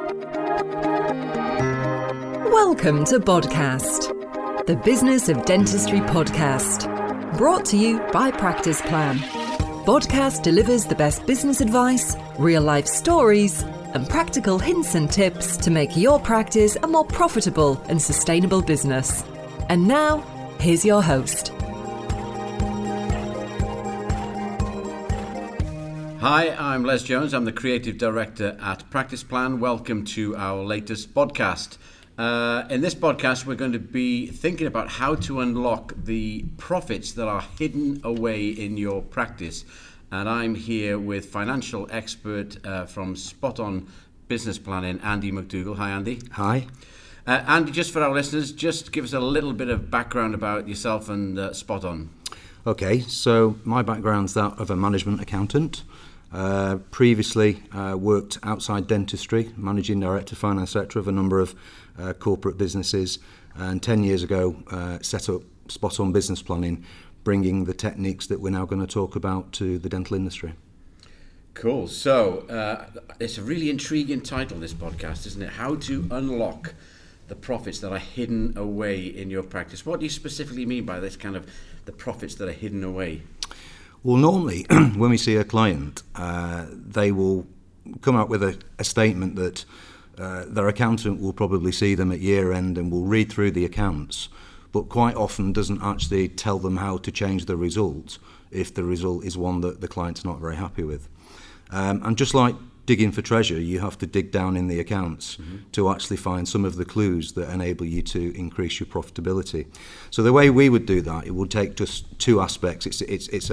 Welcome to Podcast, the Business of Dentistry podcast, brought to you by Practice Plan. Podcast delivers the best business advice, real-life stories, and practical hints and tips to make your practice a more profitable and sustainable business. And now, here's your host. Hi, I'm Les Jones. I'm the Creative Director at Practice Plan. Welcome to our latest podcast. In this podcast, we're going to be thinking about how to unlock the profits that are hidden away in your practice. And I'm here with financial expert from Spot On Business Planning, Andy McDougall. Hi, Andy. Hi. Andy, just for our listeners, just give us a little bit of background about yourself and Spot On. Okay, so my background's that of a management accountant. Previously worked outside dentistry, managing director, finance sector of a number of corporate businesses, and 10 years ago set up Spot On Business Planning, bringing the techniques that we're now going to talk about to the dental industry. Cool. So it's a really intriguing title, this podcast, isn't it? How to unlock the profits that are hidden away in your practice. What do you specifically mean by this kind of the profits that are hidden away? Well, normally when we see a client, they will come out with a statement that their accountant will probably see them at year end and will read through the accounts, but quite often doesn't actually tell them how to change the result if the result is one that the client's not very happy with. And just like digging for treasure, you have to dig down in the accounts to actually find some of the clues that enable you to increase your profitability. So the way we would do that, it would take just two aspects. It's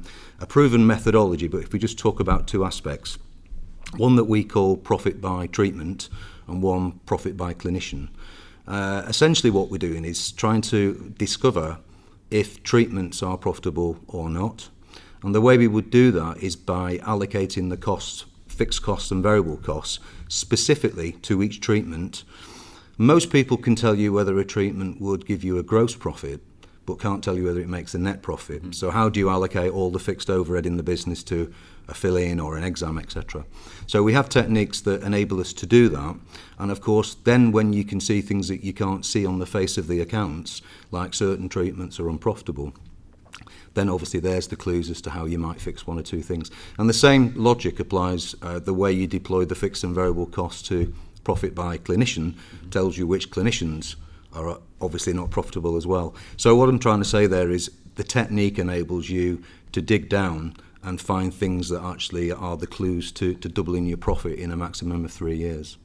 a proven methodology, but if we just talk about two aspects, one that we call profit by treatment and one profit by clinician. Essentially what we're doing is trying to discover if treatments are profitable or not. And the way we would do that is by allocating the costs, fixed costs and variable costs, specifically to each treatment. Most people can tell you whether a treatment would give you a gross profit, but can't tell you whether it makes a net profit. So how do you allocate all the fixed overhead in the business to a fill-in or an exam, etc.? So we have techniques that enable us to do that. And of course, then when you can see things that you can't see on the face of the accounts, like certain treatments are unprofitable, then obviously there's the clues as to how you might fix one or two things. And the same logic applies the way you deploy the fixed and variable costs to profit by clinician, tells you which clinicians are obviously not profitable as well. So what I'm trying to say there is the technique enables you to dig down and find things that actually are the clues to doubling your profit in a maximum of 3 years.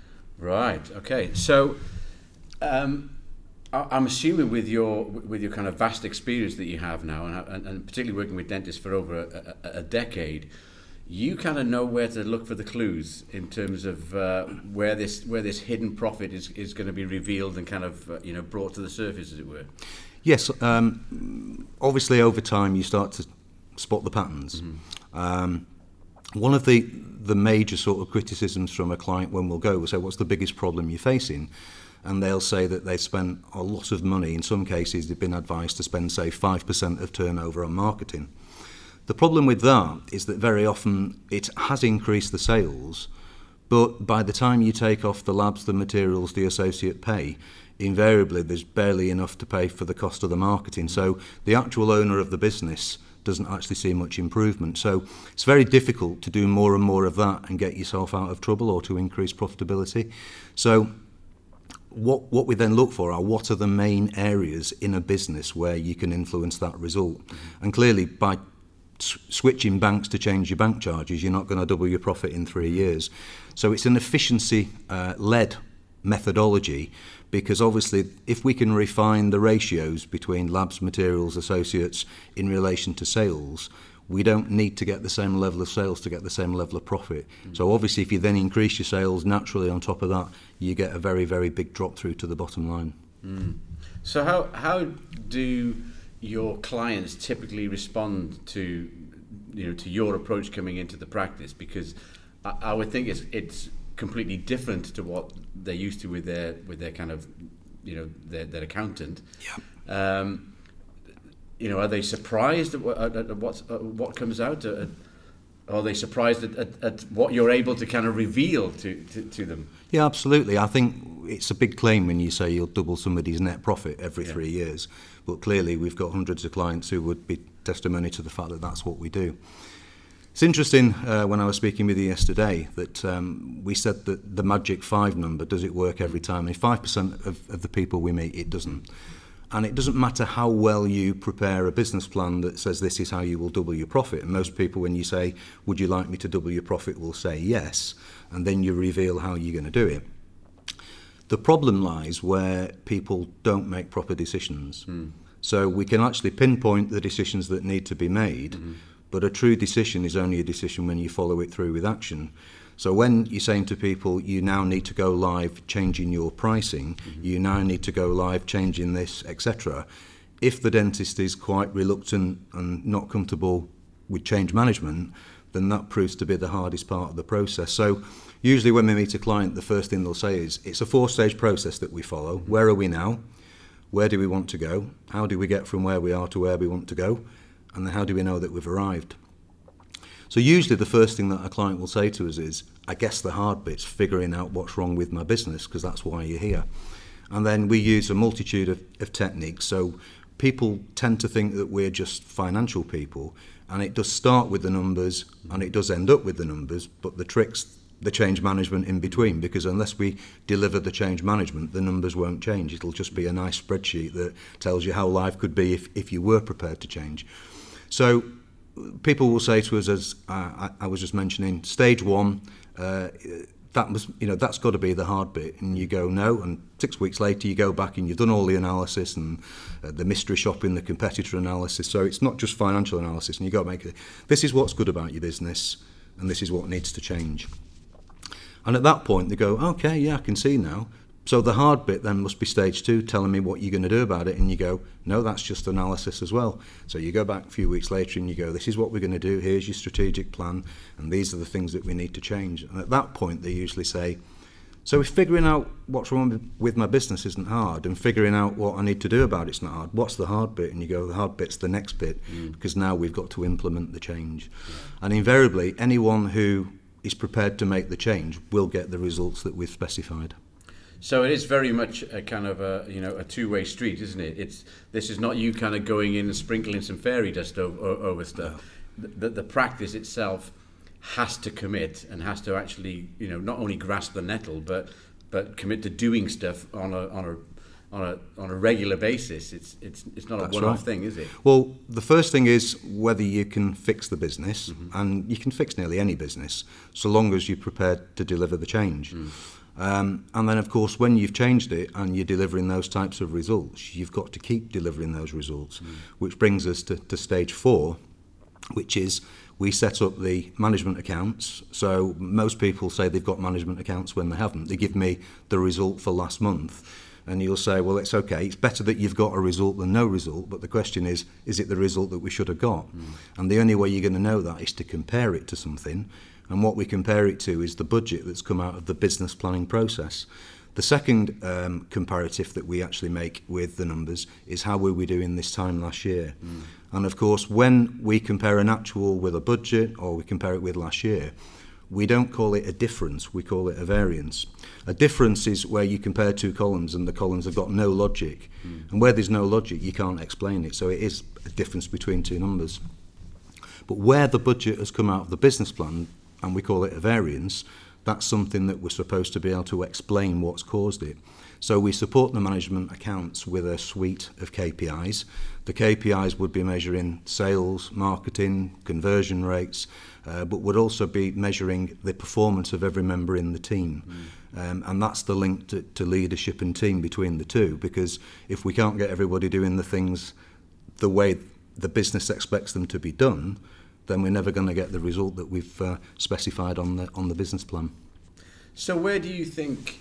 Right, okay. So I'm assuming with your kind of vast experience that you have now, and particularly working with dentists for over a decade, you kind of know where to look for the clues in terms of where this hidden profit is going to be revealed and kind of brought to the surface, as it were. Yes, obviously over time you start to spot the patterns. One of the major sort of criticisms from a client when we'll go, we'll say, what's the biggest problem you're facing? And they'll say that they spent a lot of money. In some cases, they've been advised to spend, say, 5% of turnover on marketing. The problem with that is that very often it has increased the sales, but by the time you take off the labs, the materials, the associate pay, invariably there's barely enough to pay for the cost of the marketing. So the actual owner of the business doesn't actually see much improvement. So it's very difficult to do more and more of that and get yourself out of trouble or to increase profitability. So what we then look for are what are the main areas in a business where you can influence that result. And clearly by switching banks to change your bank charges, you're not going to double your profit in 3 years. So it's an efficiency led methodology, because obviously if we can refine the ratios between labs, materials, associates in relation to sales, we don't need to get the same level of sales to get the same level of profit. So obviously if you then increase your sales, naturally on top of that, you get a very, very big drop through to the bottom line. So how do your clients typically respond to your approach coming into the practice? Because I would think it's completely different to what they're used to with their kind of their accountant. Yeah. Are they surprised at what comes out? are they surprised at what you're able to kind of reveal to them? Yeah, absolutely. I think it's a big claim when you say you'll double somebody's net profit every 3 years, but clearly we've got hundreds of clients who would be testimony to the fact that that's what we do. It's interesting, when I was speaking with you yesterday, that we said that the magic 5 number, does it work every time? And 5% of the people we meet, it doesn't. And it doesn't matter how well you prepare a business plan that says this is how you will double your profit. And most people, when you say, would you like me to double your profit, will say yes. And then you reveal how you're going to do it. The problem lies where people don't make proper decisions. So we can actually pinpoint the decisions that need to be made, but a true decision is only a decision when you follow it through with action. So when you're saying to people, you now need to go live changing your pricing, you now need to go live changing this, etc. If the dentist is quite reluctant and not comfortable with change management, then that proves to be the hardest part of the process. So usually when we meet a client, the first thing they'll say is, it's a 4-stage process that we follow. Where are we now? Where do we want to go? How do we get from where we are to where we want to go? And then how do we know that we've arrived? So usually the first thing that a client will say to us is, I guess the hard bit's figuring out what's wrong with my business, because that's why you're here. And then we use a multitude of techniques. So people tend to think that we're just financial people, and it does start with the numbers and it does end up with the numbers, but the trick's the change management in between, because unless we deliver the change management, the numbers won't change. It'll just be a nice spreadsheet that tells you how life could be if you were prepared to change. So people will say to us, as I was just mentioning, stage 1, that's got to be the hard bit. And you go, no, and 6 weeks later you go back and you've done all the analysis and the mystery shopping, the competitor analysis. So it's not just financial analysis, and you got to make it, this is what's good about your business and this is what needs to change. And at that point they go, okay, yeah, I can see now. So the hard bit then must be stage 2, telling me what you're going to do about it. And you go, no, that's just analysis as well. So you go back a few weeks later and you go, this is what we're going to do. Here's your strategic plan. And these are the things that we need to change. And at that point, they usually say, so if figuring out what's wrong with my business isn't hard, and figuring out what I need to do about it's not hard, what's the hard bit? And you go, the hard bit's the next bit, because now we've got to implement the change. And invariably, anyone who is prepared to make the change will get the results that we've specified. So it is very much a kind of a two-way street, isn't it? This is not you kind of going in and sprinkling some fairy dust over stuff. No. The practice itself has to commit and has to actually, not only grasp the nettle, but commit to doing stuff on a regular basis. It's not a one-off thing, is it? Well, the first thing is whether you can fix the business, and you can fix nearly any business, so long as you're prepared to deliver the change. And then, of course, when you've changed it and you're delivering those types of results, you've got to keep delivering those results, which brings us to stage 4, which is we set up the management accounts. So most people say they've got management accounts when they haven't. They give me the result for last month. And you'll say, well, it's okay. It's better that you've got a result than no result. But the question is it the result that we should have got? And the only way you're going to know that is to compare it to something. And what we compare it to is the budget that's come out of the business planning process. The second comparative that we actually make with the numbers is how were we doing this time last year. And of course, when we compare an actual with a budget or we compare it with last year, we don't call it a difference, we call it a variance. A difference is where you compare 2 columns and the columns have got no logic. And where there's no logic, you can't explain it. So it is a difference between 2 numbers. But where the budget has come out of the business plan, and we call it a variance, that's something that we're supposed to be able to explain what's caused it. So we support the management accounts with a suite of KPIs. The KPIs would be measuring sales, marketing, conversion rates, but would also be measuring the performance of every member in the team. And that's the link to leadership and team between the two, because if we can't get everybody doing the things the way the business expects them to be done, then we're never going to get the result that we've specified on the business plan. So where do you think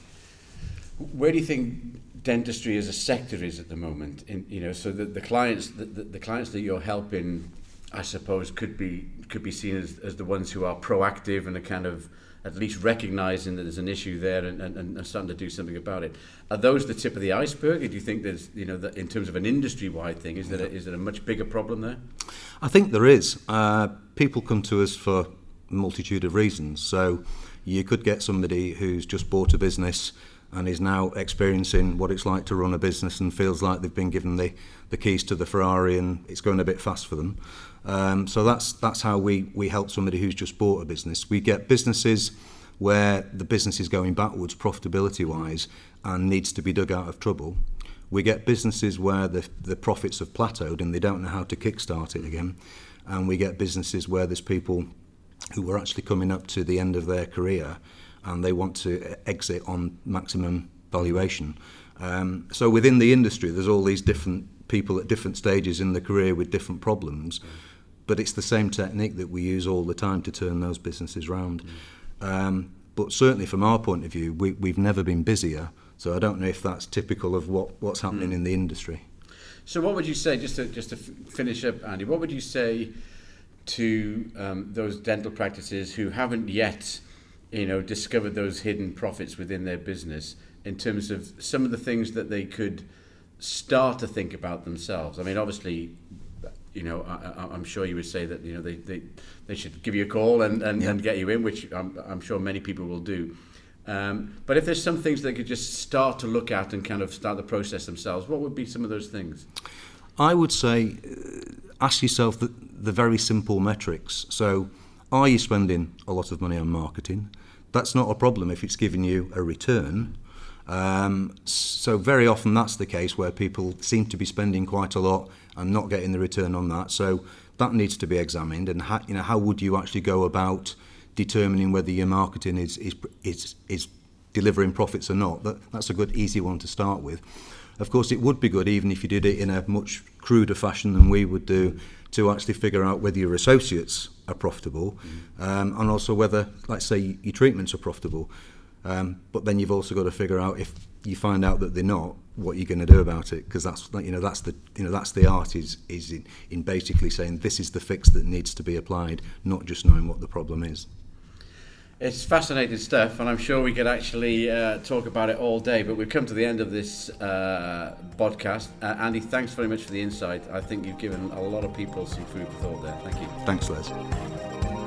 dentistry as a sector is at the moment? So the clients that you're helping, I suppose, could be seen as the ones who are proactive and are kind of at least recognising that there's an issue there and starting to do something about it. Are those the tip of the iceberg? Or do you think there's, that in terms of an industry-wide thing, is there a much bigger problem there? I think there is. People come to us for multitude of reasons. So you could get somebody who's just bought a business and is now experiencing what it's like to run a business and feels like they've been given the keys to the Ferrari and it's going a bit fast for them. So that's how we help somebody who's just bought a business. We get businesses where the business is going backwards profitability-wise and needs to be dug out of trouble. We get businesses where the profits have plateaued and they don't know how to kickstart it again. And we get businesses where there's people who are actually coming up to the end of their career and they want to exit on maximum valuation. So within the industry, there's all these different people at different stages in the career with different problems, but it's the same technique that we use all the time to turn those businesses round. But certainly from our point of view, we've never been busier, so I don't know if that's typical of what's happening in the industry. So what would you say, just to finish up, Andy, what would you say to those dental practices who haven't yet discovered those hidden profits within their business, in terms of some of the things that they could start to think about themselves? I mean, obviously, I'm sure you would say that they should give you a call and get you in, which I'm sure many people will do. But if there's some things they could just start to look at and kind of start the process themselves, what would be some of those things? I would say ask yourself the very simple metrics. So, are you spending a lot of money on marketing? That's not a problem if it's giving you a return. So very often that's the case where people seem to be spending quite a lot and not getting the return on that. So that needs to be examined. And how would you actually go about determining whether your marketing is delivering profits or not? That's a good, easy one to start with. Of course, it would be good, even if you did it in a much cruder fashion than we would do, to actually figure out whether your associates are profitable, and also whether, let's say, your treatments are profitable. But then you've also got to figure out, if you find out that they're not, what you're going to do about it, because that's the art is in basically saying this is the fix that needs to be applied, not just knowing what the problem is. It's fascinating stuff, and I'm sure we could actually talk about it all day, but we've come to the end of this podcast. Andy, thanks very much for the insight. I think you've given a lot of people some food for thought there. Thank you. Thanks, Les.